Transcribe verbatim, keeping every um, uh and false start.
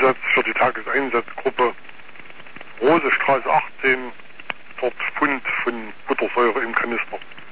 Einsatz für die Tageseinsatzgruppe Rosestraße achtzehn, dort Fund von Buttersäure im Kanister.